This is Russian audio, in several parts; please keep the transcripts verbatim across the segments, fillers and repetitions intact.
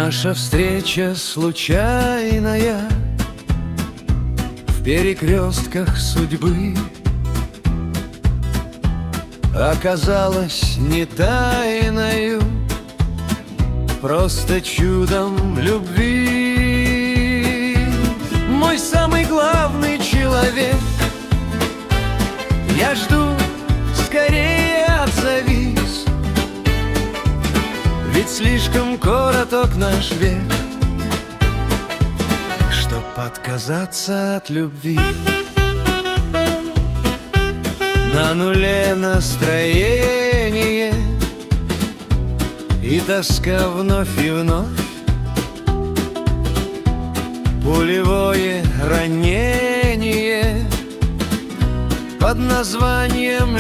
Наша встреча случайная в перекрестках судьбы оказалась не тайною, просто чудом любви. Мой самый главный человек, я жду, скорее отзовись, ведь слишком короток наш век, чтоб отказаться от любви. На нуле настроение и тоска вновь и вновь, пулевое ранение под названием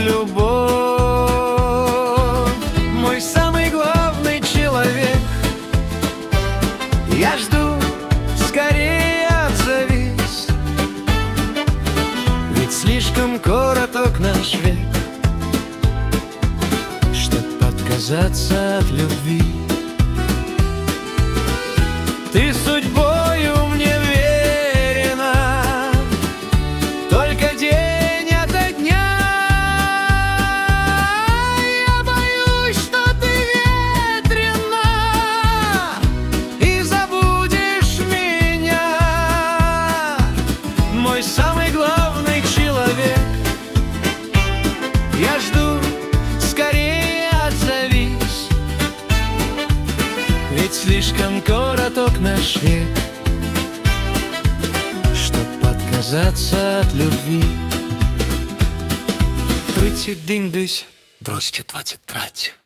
любовь. Мой самый главный человек, я жду, скорее отзовись, ведь слишком короток наш век, чтоб отказаться от любви. Ты судьбою мне верена, только день ото дня. Я боюсь, что ты ветрена и забудешь меня. Мой самый главный человек, я жду, скорее отзовись, ведь слишком короток наш век, чтоб отказаться от любви. Тридцять день десь, двадцять двадцять третє.